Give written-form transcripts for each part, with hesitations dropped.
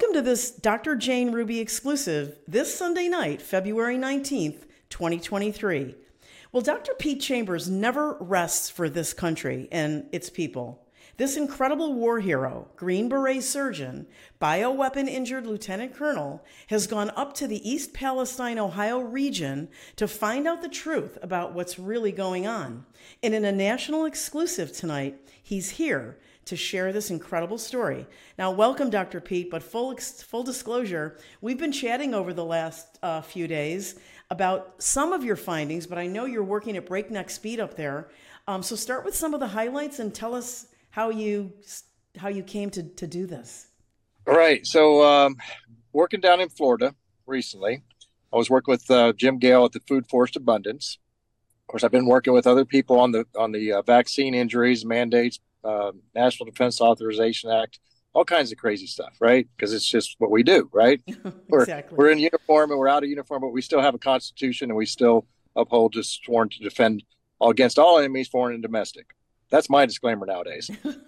welcome to this Dr. Jane Ruby exclusive this Sunday night, February 19th, 2023. Well, Dr. Pete Chambers never rests for this country and its people. This incredible war hero, Green Beret surgeon, bioweapon injured lieutenant colonel, has gone up to the East Palestine, Ohio region to find out the truth about what's really going on. And in a national exclusive tonight, he's here to share this incredible story. Now, welcome, Dr. Pete, but full disclosure, we've been chatting over the last few days about some of your findings, but I know you're working at breakneck speed up there. So start with some of the highlights and tell us how you came to do this. All right. So working down in Florida recently, I was working with Jim Gale at the Food Forest Abundance. Of course, I've been working with other people on the vaccine injuries, mandates, National Defense Authorization Act, all kinds of crazy stuff, right? Because it's just what we do, right? Exactly. We're in uniform and we're out of uniform, but we still have a constitution and we still uphold just sworn to defend against all enemies, foreign and domestic. That's my disclaimer nowadays.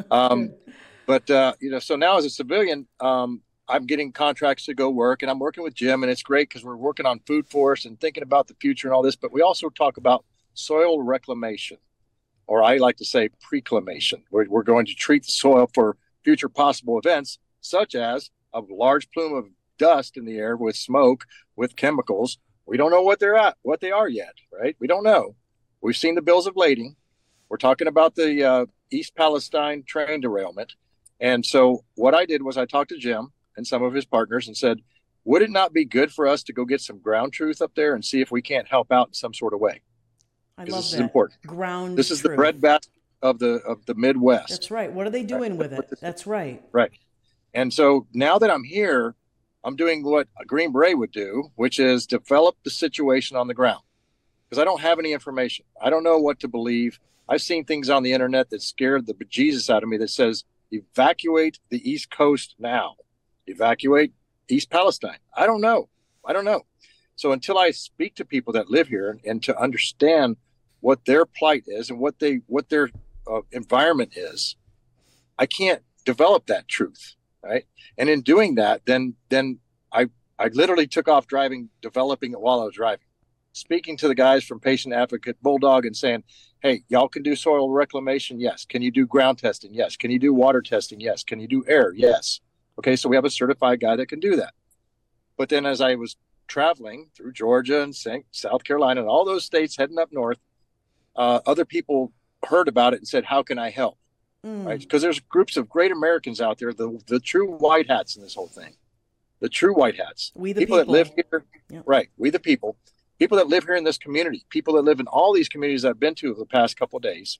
So now as a civilian, I'm getting contracts to go work, and I'm working with Jim, and it's great because we're working on food forests and thinking about the future and all this. But we also talk about soil reclamation, or I like to say preclamation. We're going to treat the soil for future possible events, such as a large plume of dust in the air with smoke, with chemicals. We don't know what they are yet, right? We don't know. We've seen the bills of lading. We're talking about the East Palestine train derailment. And so what I did was I talked to Jim and some of his partners and said, would it not be good for us to go get some ground truth up there and see if we can't help out in some sort of way? I love this that. Is important. This is the breadbasket of the Midwest. That's right. What are they doing with it? That's right. Right. And so now that I'm here, I'm doing what a Green Beret would do, which is develop the situation on the ground. Because I don't have any information. I don't know what to believe. I've seen things on the internet that scared the bejesus out of me that says, evacuate the East Coast now. Evacuate East Palestine. I don't know. So until I speak to people that live here and to understand what their plight is and what their environment is, I can't develop that truth, right? And in doing that, then I literally took off developing it while I was driving, speaking to the guys from Patient Advocate Bulldog and saying, hey, y'all can do soil reclamation? Yes. Can you do ground testing? Yes. Can you do water testing? Yes. Can you do air? Yes. Okay, so we have a certified guy that can do that. But then as I was traveling through Georgia and South Carolina and all those states heading up north, other people heard about it and said, how can I help? Right? Because there's groups of great Americans out there, the true white hats in this whole thing. The true white hats. We the people that live here. Yep. Right. We the people. People that live here in this community, people that live in all these communities I've been to over the past couple of days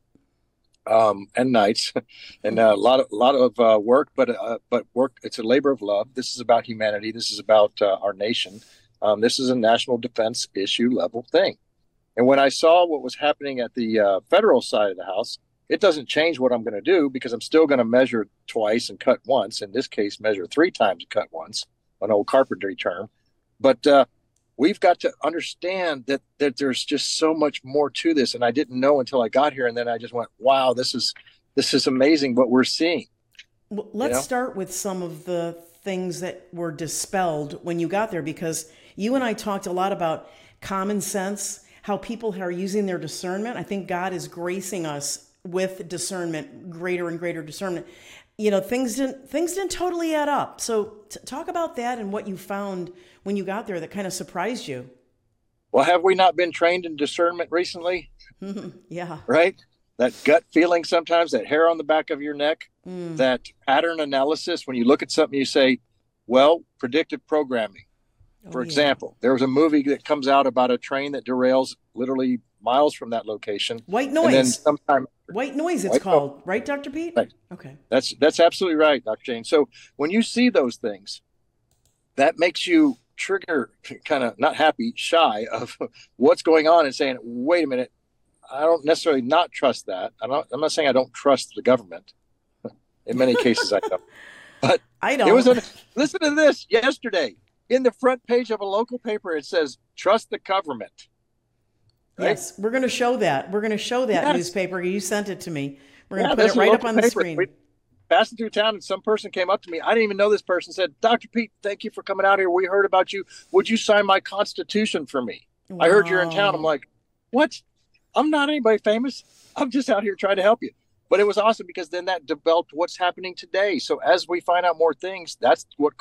and nights, and a lot of work, but work. It's a labor of love. This is about humanity. This is about our nation. This is a national defense issue level thing. And when I saw what was happening at the federal side of the house, it doesn't change what I'm going to do because I'm still going to measure twice and cut once. In this case, measure 3 times and cut once, an old carpentry term. But we've got to understand that there's just so much more to this. And I didn't know until I got here. And then I just went, wow, this is amazing what we're seeing. Well, let's start with some of the things that were dispelled when you got there, because you and I talked a lot about common sense, how people are using their discernment. I think God is gracing us with discernment, greater and greater discernment. Things didn't totally add up. So talk about that and what you found when you got there that kind of surprised you. Well, have we not been trained in discernment recently? Yeah. Right? That gut feeling sometimes, that hair on the back of your neck, that pattern analysis. When you look at something, you say, well, predictive programming. For example, there was a movie that comes out about a train that derails literally miles from that location. White Noise. White Noise, it's called, right, Dr. Pete? Right. Okay. That's absolutely right, Dr. Jane. So when you see those things, that makes you trigger kind of not happy, shy of what's going on and saying, wait a minute, I don't necessarily not trust that. I'm not saying I don't trust the government. In many cases, I don't. But I don't. Listen to this. Yesterday, in the front page of a local paper, it says, trust the government. Right? Yes, we're going to show that. We're going to show that newspaper. You sent it to me. We're going to put it right up on the screen. passing through town and some person came up to me. I didn't even know this person, said, Dr. Pete, thank you for coming out here. We heard about you. Would you sign my Constitution for me? Wow. I heard you're in town. I'm like, what? I'm not anybody famous. I'm just out here trying to help you. But it was awesome because then that developed what's happening today. So as we find out more things, that's what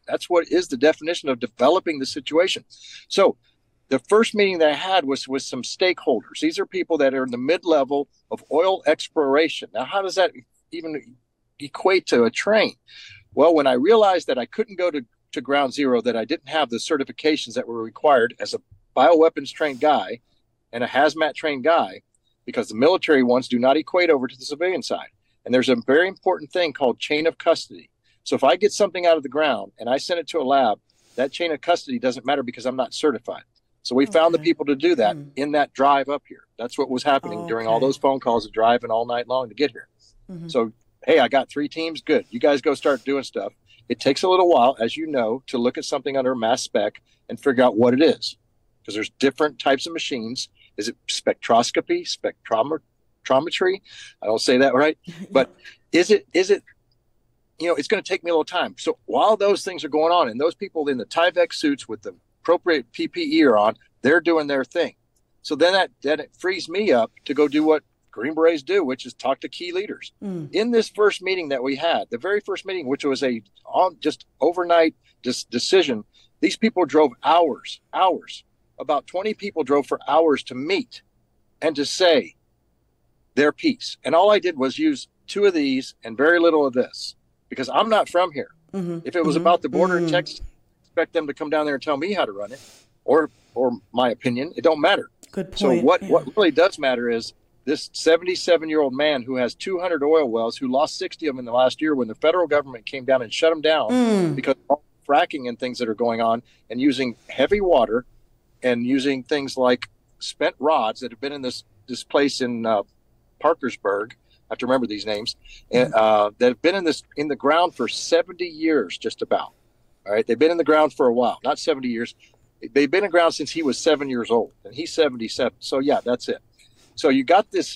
is the definition of developing the situation. So the first meeting that I had was with some stakeholders. These are people that are in the mid-level of oil exploration. Now, how does that even equate to a train? Well, when I realized that I couldn't go to ground zero, that I didn't have the certifications that were required as a bioweapons trained guy and a hazmat trained guy, because the military ones do not equate over to the civilian side. And there's a very important thing called chain of custody. So if I get something out of the ground and I send it to a lab, that chain of custody doesn't matter because I'm not certified. So we found the people to do that in that drive up here. That's what was happening during all those phone calls of driving all night long to get here. So, hey, I got 3 teams. Good. You guys go start doing stuff. It takes a little while, as you know, to look at something under a mass spec and figure out what it is, because there's different types of machines. Is it spectroscopy, spectrometry? I don't say that right. But is it, it's going to take me a little time. So while those things are going on and those people in the Tyvek suits with the appropriate PPE are on, they're doing their thing. So then it frees me up to go do what Green Berets do, which is talk to key leaders. In this first meeting that we had, the very first meeting, which was just overnight decision, these people drove hours. About 20 people drove for hours to meet and to say their piece. And all I did was use 2 of these and very little of this, because I'm not from here. If it was about the border in Texas, expect them to come down there and tell me how to run it, or my opinion. It don't matter. Good point. So what really does matter is this 77-year-old man who has 200 oil wells, who lost 60 of them in the last year when the federal government came down and shut them down because of all the fracking and things that are going on, and using heavy water and using things like spent rods that have been in this place in Parkersburg. I have to remember these names, that have been in the ground for 70 years, just about. All right, they've been in the ground for a while, not 70 years. They've been in the ground since he was 7 years old, and he's 77. So yeah, that's it. So you got this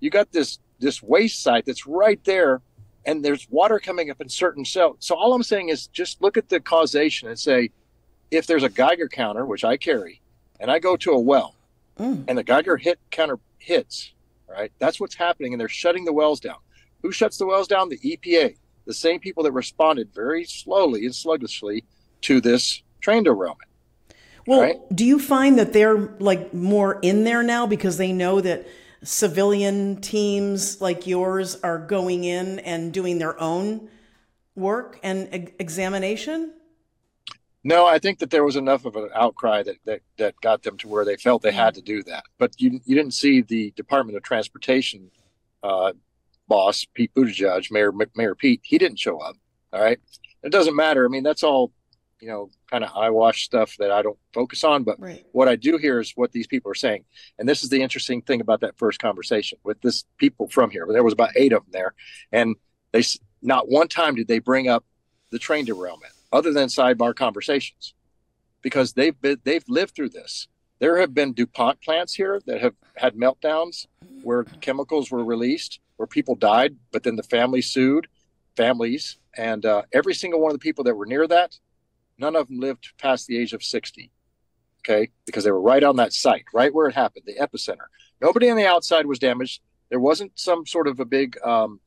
waste site that's right there, and there's water coming up in certain cells. So all I'm saying is just look at the causation and say, if there's a Geiger counter, which I carry, and I go to a well, and the Geiger counter hits, right? That's what's happening, and they're shutting the wells down. Who shuts the wells down? The EPA, the same people that responded very slowly and sluggishly to this train derailment. Well, right? Do you find that they're like more in there now because they know that civilian teams like yours are going in and doing their own work and examination? No, I think that there was enough of an outcry that got them to where they felt they had to do that. But you didn't see the Department of Transportation boss, Pete Buttigieg, Mayor Pete. He didn't show up. All right. It doesn't matter. I mean, that's all, kind of eyewash stuff that I don't focus on. But what I do hear is what these people are saying. And this is the interesting thing about that first conversation with this people from here. There was about 8 of them there. And they not one time did they bring up the train derailment, other than sidebar conversations, because they've lived through this. There have been DuPont plants here that have had meltdowns where chemicals were released, where people died, but then the family sued families. And every single one of the people that were near that, none of them lived past the age of 60. Okay. Because they were right on that site, right where it happened, the epicenter. Nobody on the outside was damaged. There wasn't some sort of a big,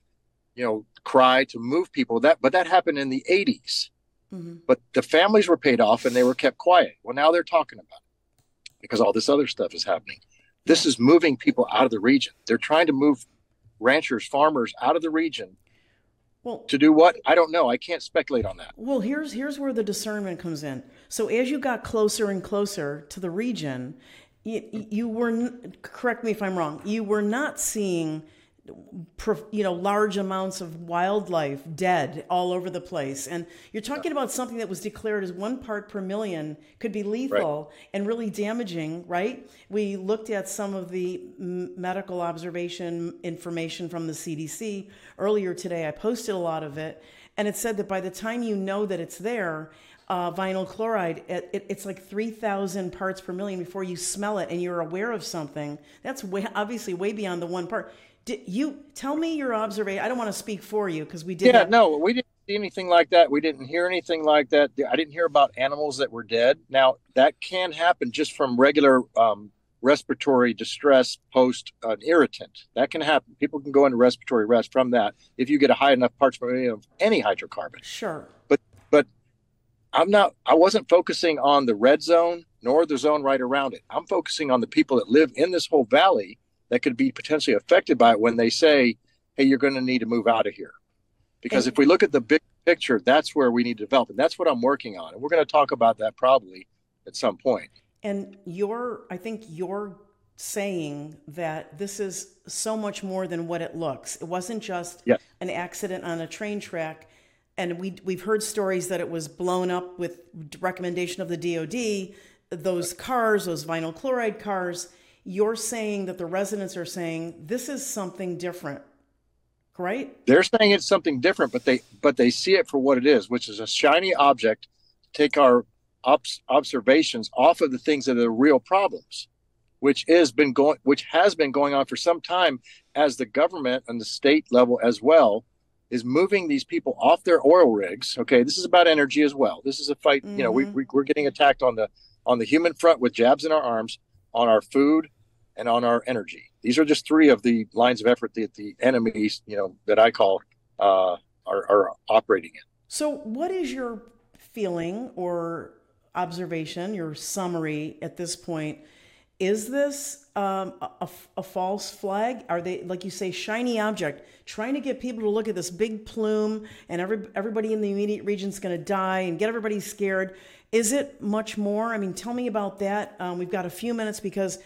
cry to move people. But that happened in the 80s. But the families were paid off and they were kept quiet. Well, now they're talking about it because all this other stuff is happening. This is moving people out of the region. They're trying to move ranchers, farmers out of the region. Well, to do what? I don't know. I can't speculate on that. Well, here's where the discernment comes in. So as you got closer and closer to the region, you were, correct me if I'm wrong, you were not seeing large amounts of wildlife dead all over the place. And you're talking about something that was declared as 1 part per million, could be lethal and really damaging, right? We looked at some of the medical observation information from the CDC earlier today. I posted a lot of it, and it said that by the time you know that it's there, vinyl chloride, it's like 3,000 parts per million before you smell it and you're aware of something. That's obviously way beyond the 1 part. Did you tell me your observation? I don't want to speak for you because we did Yeah, have. no, we didn't see anything like that. We didn't hear anything like that. I didn't hear about animals that were dead. Now, that can happen just from regular respiratory distress post an irritant. That can happen. People can go into respiratory rest from that if you get a high enough parts per million of any hydrocarbon. Sure. But I wasn't focusing on the red zone nor the zone right around it. I'm focusing on the people that live in this whole valley that could be potentially affected by it when they say, hey, you're going to need to move out of here. Because if we look at the big picture, that's where we need to develop. And that's what I'm working on. And we're going to talk about that probably at some point. And I think you're saying that this is so much more than what it looks. It wasn't just an accident on a train track. And we've heard stories that it was blown up with recommendation of the DOD, those cars, those vinyl chloride cars. You're saying that the residents are saying this is something different, right? They're saying it's something different, but they see it for what it is, which is a shiny object. Take our observations off of the things that are the real problems, which has been going on for some time, as the government and the state level as well is moving these people off their oil rigs. Okay, this is about energy as well. This is a fight. Mm-hmm. You know, we're getting attacked on the human front with jabs in our arms, on our food, and on our energy. These are just three of the lines of effort that the enemies, that I call are operating in. So, what is your feeling or observation, your summary at this point? Is this a false flag? Are they, like you say, shiny object, trying to get people to look at this big plume and everybody in the immediate region is going to die and get everybody scared? Is it much more? I mean, tell me about that. We've got a few minutes because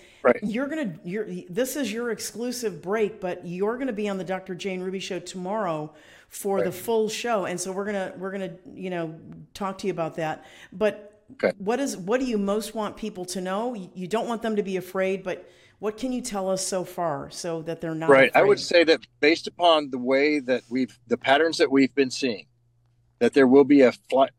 this is your exclusive break, but you're going to be on the Dr. Jane Ruby Show tomorrow for the full show, and so we're gonna talk to you about that. But what do you most want people to know? You don't want them to be afraid, but what can you tell us so far so that they're not afraid? I would say that based upon the way that the patterns that we've been seeing, that there will be a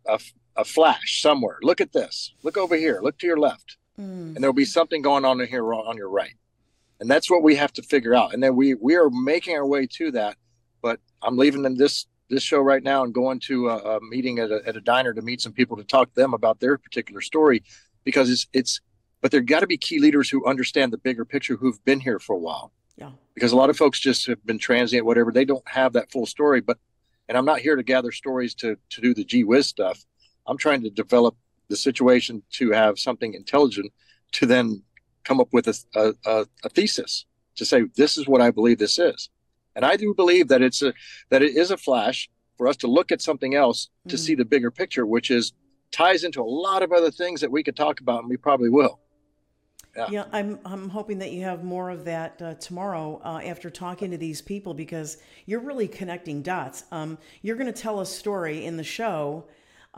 flash somewhere. Look at this. Look over here. Look to your left. And there'll be something going on in here on your right. And that's what we have to figure out. And then we are making our way to that. But I'm leaving in this show right now and going to a meeting at a diner to meet some people to talk to them about their particular story, because but there got to be key leaders who understand the bigger picture, who've been here for a while. Yeah. Because a lot of folks just have been transient, whatever. They don't have that full story. And I'm not here to gather stories to do the gee whiz stuff. I'm trying to develop the situation to have something intelligent to then come up with a thesis to say, this is what I believe this is. And I do believe that it is a flash for us to look at something else to see the bigger picture, which ties into a lot of other things that we could talk about, and we probably will. Yeah, I'm hoping that you have more of that tomorrow after talking to these people, because you're really connecting dots. You're going to tell a story in the show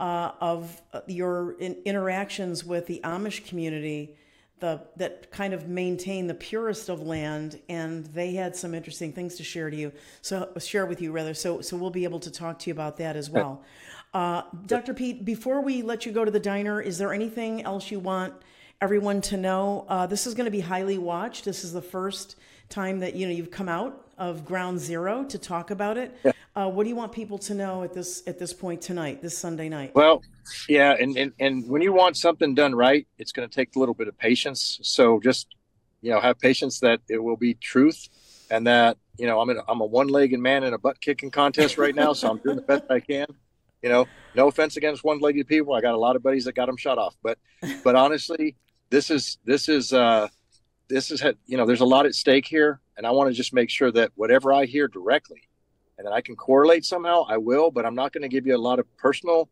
of your interactions with the Amish community that kind of maintain the purest of land, and they had some interesting things to share with you. So we'll be able to talk to you about that as well. Dr. Pete, before we let you go to the diner, is there anything else you want everyone to know? This is going to be highly watched. This is the first time that you've come out of Ground Zero to talk about it. Yeah. What do you want people to know at this point tonight, this Sunday night? Well, yeah, and when you want something done right, it's going to take a little bit of patience. So just have patience that it will be truth, and that I'm a one-legged man in a butt kicking contest right now, so I'm doing the best I can. No offense against one-legged people. I got a lot of buddies that got them shot off, but honestly, this is there's a lot at stake here, and I want to just make sure that whatever I hear directly and that I can correlate somehow, I will, but I'm not going to give you a lot of personal.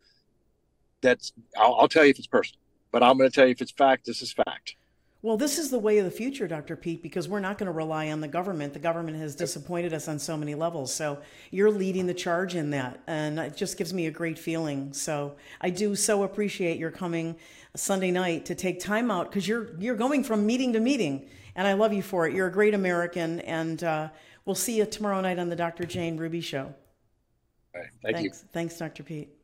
I'll tell you if it's personal, but I'm going to tell you if it's fact. This is fact. Well, this is the way of the future, Dr. Pete, because we're not going to rely on the government. The government has disappointed us on so many levels. So you're leading the charge in that. And it just gives me a great feeling. So I do so appreciate your coming Sunday night to take time out, because you're going from meeting to meeting. And I love you for it. You're a great American. And we'll see you tomorrow night on the Dr. Jane Ruby Show. All right. Thank you. Thanks, Dr. Pete.